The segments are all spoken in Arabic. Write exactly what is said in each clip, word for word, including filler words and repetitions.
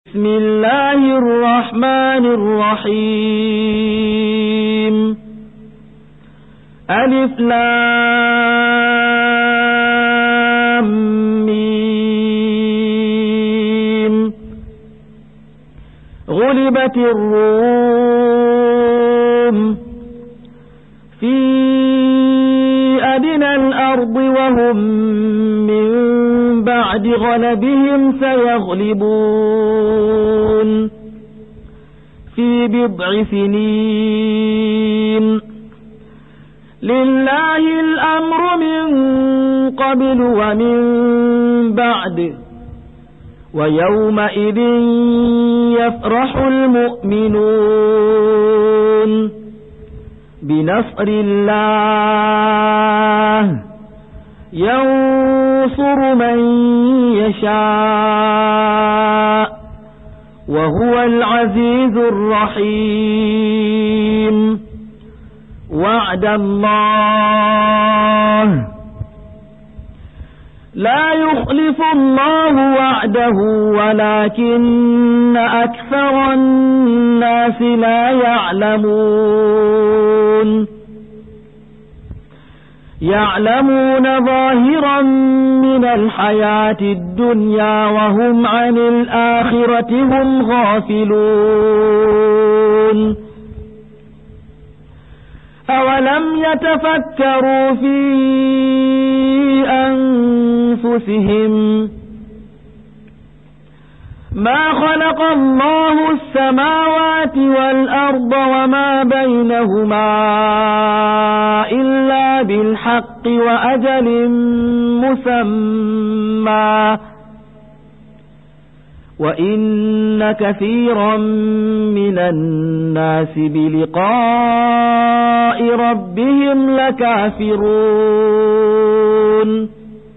بسم الله الرحمن الرحيم ألف لام ميم غلبت الروم في أدنى الأرض وهم من بعد غلبهم سيغلبون في بضع سنين لله الأمر من قبل ومن بعد ويومئذ يفرح المؤمنون بنصر الله ينصر من يشاء وهو العزيز الرحيم وعد الله لا يخلف الله وعده ولكن أكثر الناس لا يعلمون يعلمون ظاهرا من الحياة الدنيا وهم عن الآخرة هم غافلون أولم يتفكروا في أنفسهم ما خلق الله السماوات والأرض وما بينهما إلا بالحق وأجل مسمى وإن كثيرا من الناس بلقاء ربهم لكافرون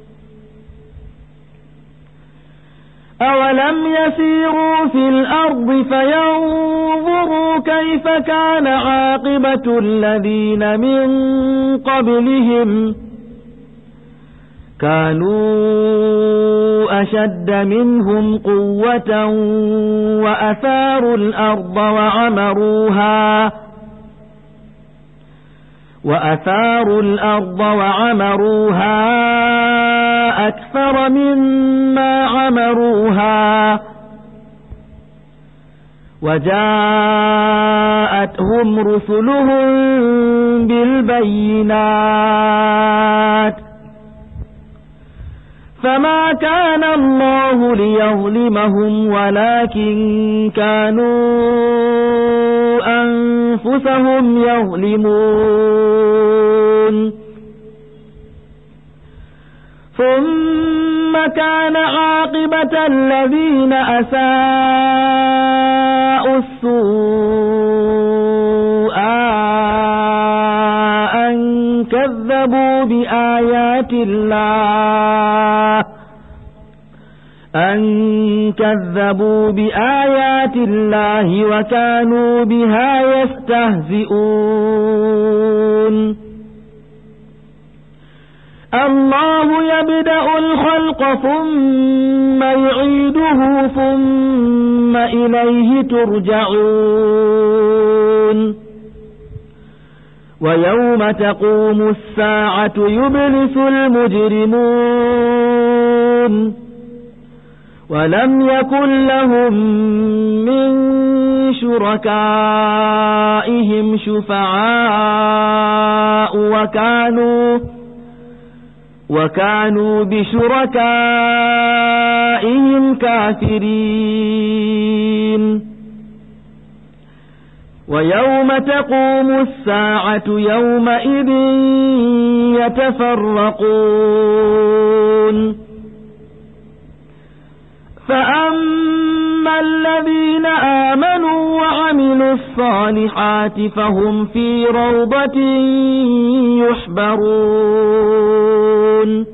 أولم يسيروا في الأرض فينظروا كيف كان عاقبة الذين من قبلهم كانوا أشد منهم قوة وأثاروا الأرض وعمروها وأثاروا الأرض وعمروها أكثر مما عمروها وجاءتهم رسلهم بالبينات فما كان الله ليظلمهم ولكن كانوا أنفسهم يظلمون ثم كان عاقبة الذين أساءوا السوء أن كذبوا بآيات الله أن كذبوا بآيات الله وكانوا بها يستهزئون الله يبدأ الخلق ثم يعيده ثم إليه ترجعون ويوم تقوم الساعة يبلس المجرمون ولم يكن لهم من شركائهم شفعاء وكانوا وكانوا بشركائهم كافرين ويوم تقوم الساعة يومئذ يتفرقون فأما الذين آمنوا وعملوا الصالحات فهم في روضة يحبرون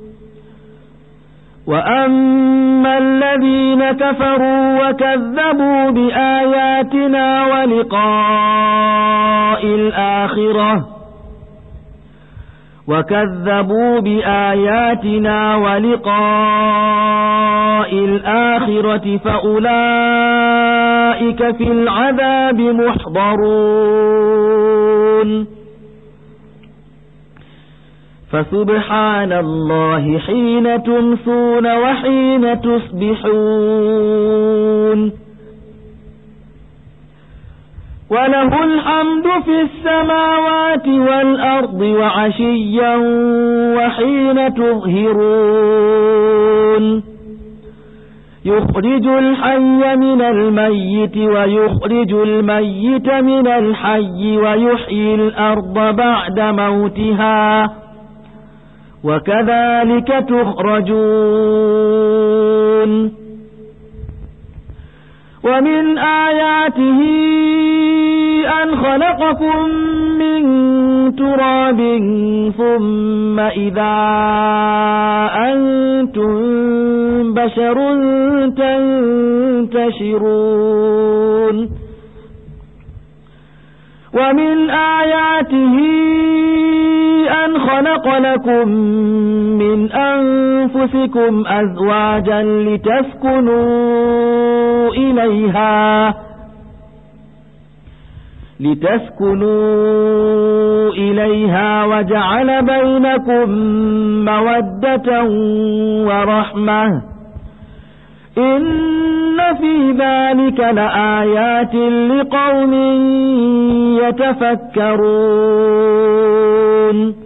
وأما الذين كفروا وكذبوا بآياتنا ولقاء الآخرة وكذبوا بآياتنا ولقاء الآخرة فأولئك في العذاب محضرون فسبحان الله حين تمسون وحين تصبحون وله الحمد في السماوات والأرض وعشيا وحين تظهرون يخرج الحي من الميت ويخرج الميت من الحي ويحيي الأرض بعد موتها وكذلك تخرجون ومن آياته أن خلقكم من تراب ثم إذا أنتم بشر تنتشرون ومن آياته أن خلق لكم من أنفسكم أزواجا لتسكنوا إليها لتسكنوا إليها وجعل بينكم مودة ورحمة إن في ذلك لآيات لقوم يتفكرون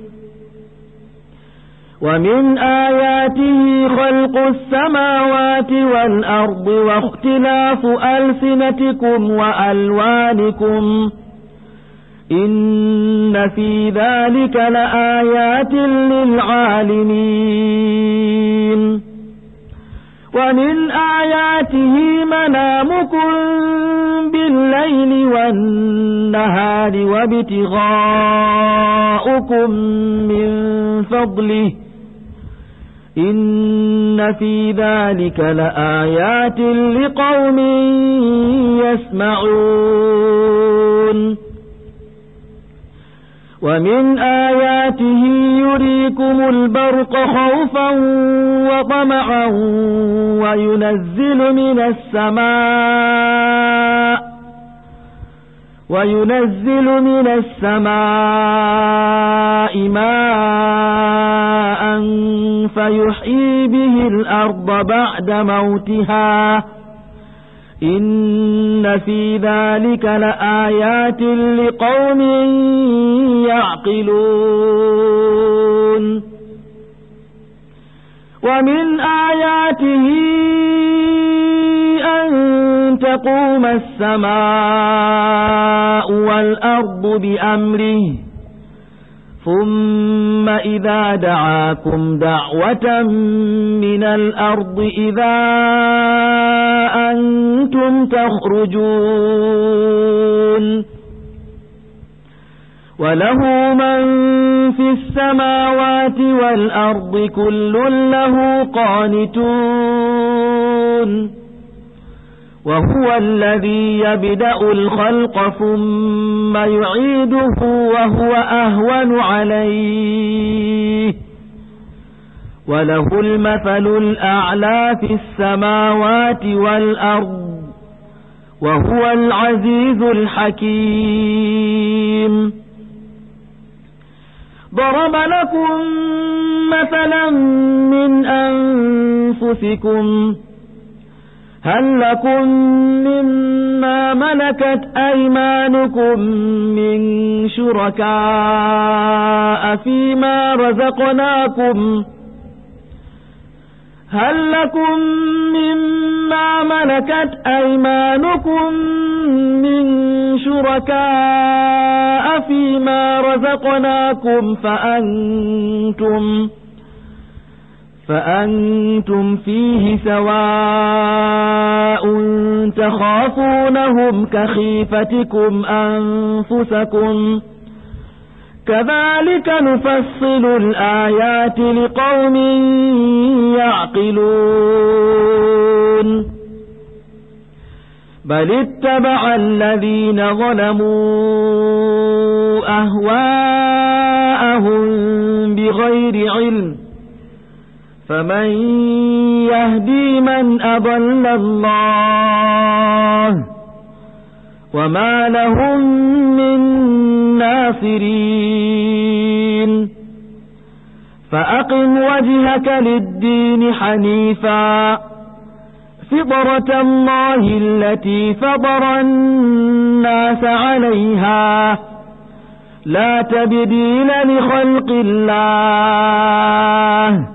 ومن آياته خلق السماوات والأرض واختلاف ألسنتكم وألوانكم إن في ذلك لآيات للعالمين ومن آياته منامكم بالليل والنهار وابتغاؤكم من فضله إن في ذلك لآيات لقوم يسمعون ومن آياته يريكم البرق خوفا وطمعا وينزل من السماء وينزل من السماء ماء فيحيي به الأرض بعد موتها إن في ذلك لآيات لقوم يعقلون ومن آياته أن تقوم السماء والأرض بأمره ثم إذا دعاكم دعوة من الأرض إذا أنتم تخرجون وله من في السماوات والأرض كل له قانتون وهو الذي يبدأ الخلق ثم يعيده وهو أهون عليه وله المثل الأعلى في السماوات والأرض وهو العزيز الحكيم ضرب لكم مثلا من أنفسكم هل لكم مما ملكت أيمانكم من شركاء فيما رزقناكم هل لكم مما ملكت أيمانكم من شركاء فيما رزقناكم فأنتم فأنتم فيه سواء تخافونهم كخيفتكم أنفسكم كذلك نفصل الآيات لقوم يعقلون بل اتبع الذين ظلموا أهواءهم بغير علم فمن يهدي من أضل الله وما لهم من ناصرين فأقم وجهك للدين حنيفا فطرة الله التي فطر الناس عليها لا تبديل لخلق الله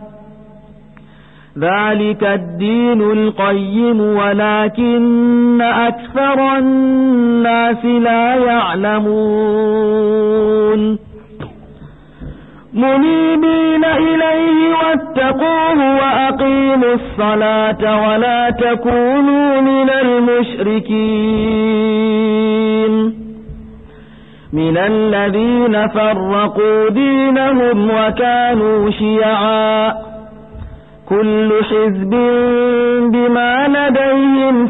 ذلك الدين القيم ولكن أكثر الناس لا يعلمون منيبين إليه واتقوه وأقيموا الصلاة ولا تكونوا من المشركين من الذين فرقوا دينهم وكانوا شيعا كل حزب بما لديهم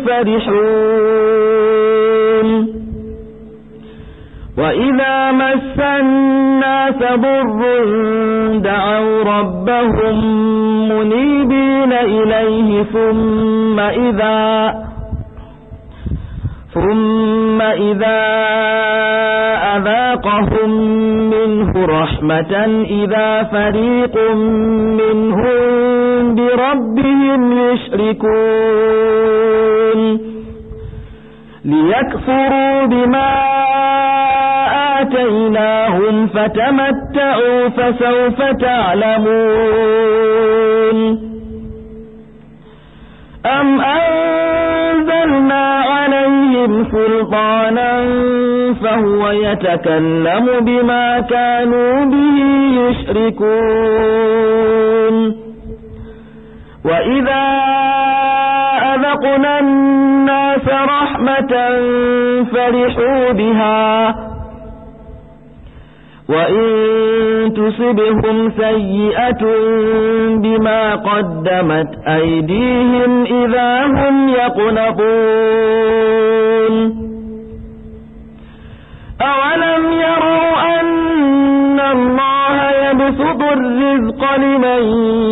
فرحون وإذا مس الناس ضر دعوا ربهم منيبين إليه ثم إذا ثم إذا أذاقهم منه رحمة إذا فريق منهم بربهم يشركون ليكفروا بما آتيناهم فتمتعوا فسوف تعلمون أم أنزلنا عليهم سلطانا فهو يتكلم بما كانوا به يشركون وإذا أذقنا الناس رحمة فرحوا بها وإن تصبهم سيئة بما قدمت أيديهم إذا هم يقنطون أولم يروا أن الله يبسط الرزق لمن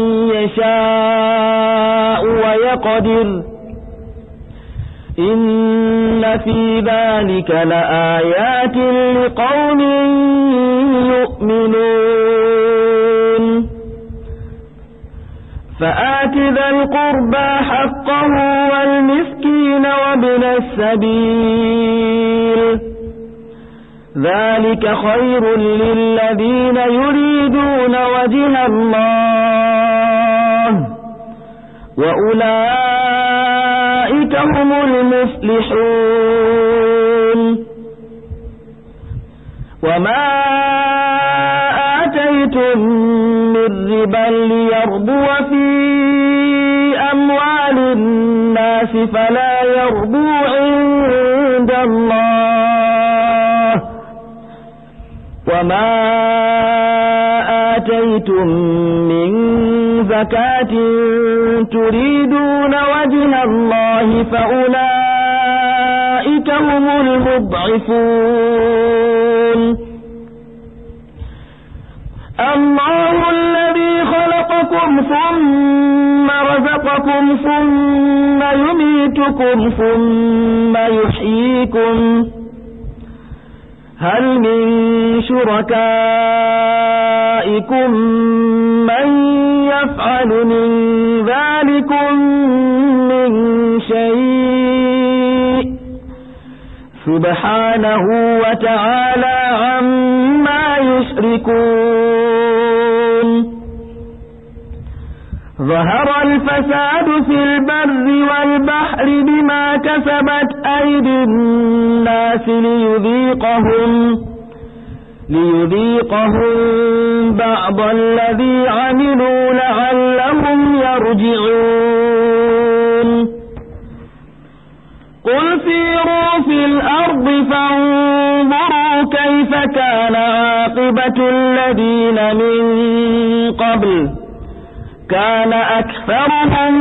يشاء ويقدر إن في ذلك لآيات لقوم يؤمنون فآت ذا القربى حقه والمسكين وابن السبيل ذلك خير للذين يريدون وجه الله وأولئك هم المفلحون وما آتيتم من ربا ليربو في أموال الناس فلا يربو عند الله وما آتيتم من زكاة تريدون وجه الله فأولئك هم المضعفون الله الذي خلقكم ثم رزقكم ثم يميتكم ثم يحييكم هل من شركائكم من يفعل من ذلكم من شيء سبحانه وتعالى عما يشركون ظهر الفساد في البر والبحر بما كسبت أيدي الناس ليذيقهم ليذيقهم بعض الذي عملوا لعلهم يرجعون قل سيروا في الأرض فانظروا كيف كان عاقبة الذين من قبل كان أكثرهم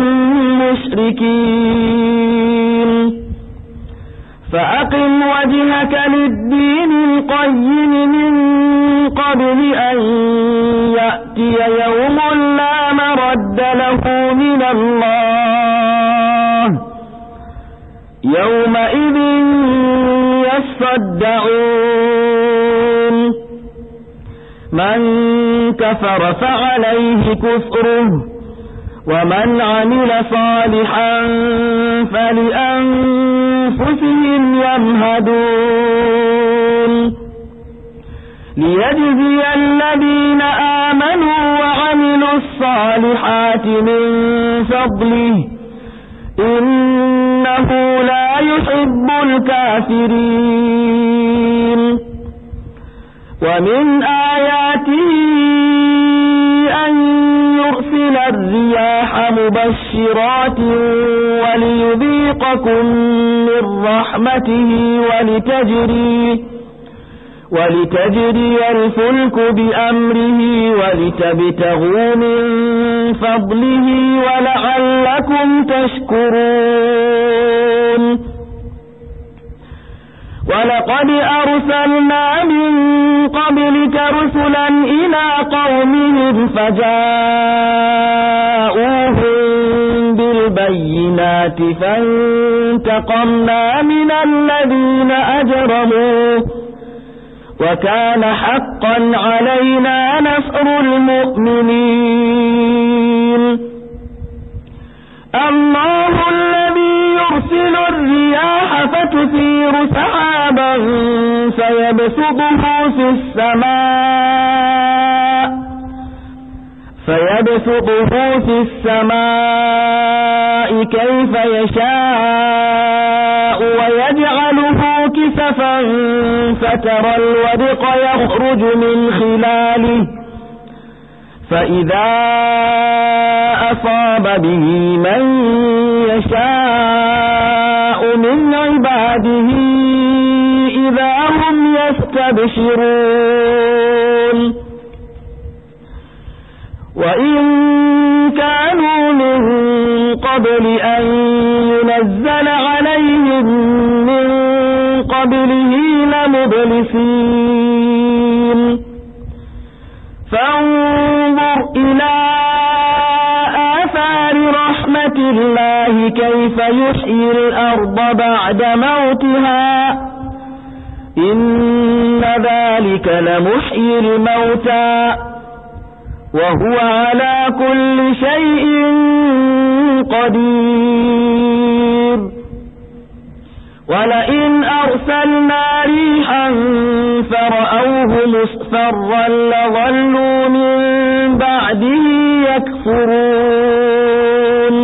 مشركين فأقم وجهك للدين القيم من قبل أن يأتي يأتي يوم لا مرد له من الله يومئذ يصدعون من كفر فعليه كفره ومن عمل صالحا فلأنفسهم يمهدون ليجزي الذين آمنوا وعملوا الصالحات من فضله إنه لا يحب الكافرين ومن آياته أن يرسل الرياح مبشرات وليذيقكم من رحمته ولتجري ولتجري الفلك بأمره ولتبتغوا من فضله ولعلكم تشكرون ولقد أرسلنا من قبلك رسلا إلى قومهم فجاءوهم بالبينات فانتقمنا من الذين أجرموا وكان حقا علينا نصر المؤمنين الله الذي يرسل الرياح فتثير سحابا فيبسطه في السماء فيبسطه في السماء كيف يشاء ويجعله كسفا فترى الودق يخرج من خلاله فإذا أصاب به من يشاء من عباده إذا هم يستبشرون وإن كانوا من قبل أن ينزل عليهم من قبله لمبلسين فانظر إلى آثار رحمة الله كيف يحيي الأرض بعد موتها إن ذلك لمحيي الموتى وهو على كل شيء قدير ولئن أرسلنا ريحا فرأوه مصفرا لظلوا من بعده يكفرون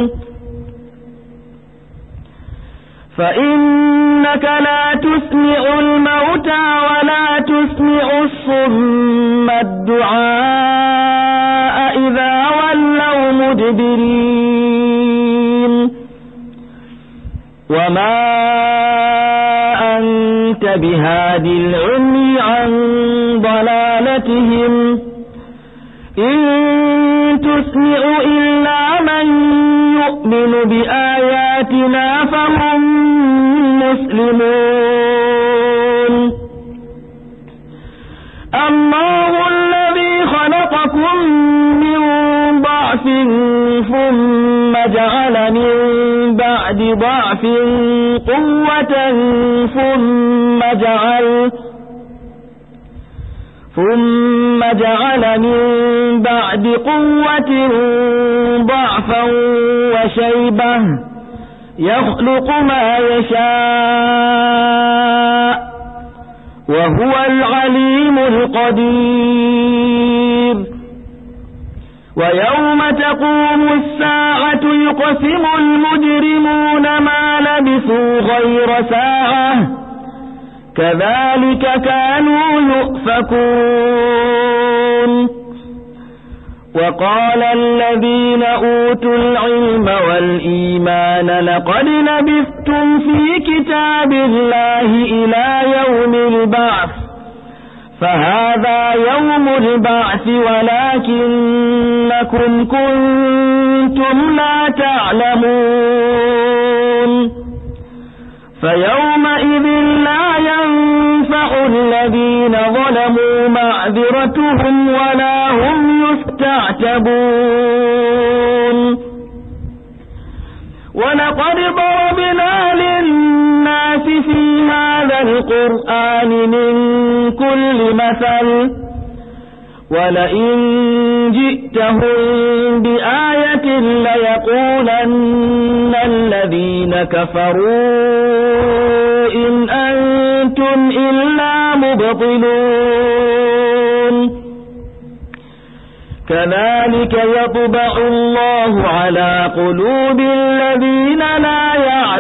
فإنك لا تسمع الموتى ولا تسمع الصم الدعاء إذا ولوا مدبرين وما أنت بهاد العمي عن ضلالتهم إن تسمع إلا من يؤمن بآياتنا فهم مسلمون الله الذي خلقكم من ضعف ثم جعل من بعد ضعف قوة ثم جعل ثم جعل من بعد قوة ضعفا وشيبة يخلق ما يشاء وهو العليم القدير ويوم تقوم الساعة يقسم المجرمون ما لبثوا غير ساعة كذلك كانوا يؤفكون وقال الذين أوتوا العلم والإيمان لقد لبثتم في كتاب الله إلى يوم البعث فهذا يوم البعث ولكنكم كنتم لا تعلمون فيومئذ لا ينفع تنفع الذين ظلموا معذرتهم ولا هم يستعتبون ولقد ضربنا للناس في هذا القرآن من كل مثل ولئن جئتهم بآية ليقولن الذين كفروا إن أنتم إلا مبطلون كذلك يطبع الله على قلوب الذين لا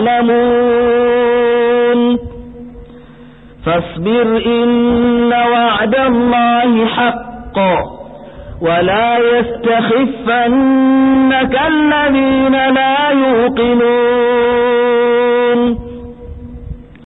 يعلمون فاصبر إن وعد الله حق ولا يستخفنك الذين لا يوقنون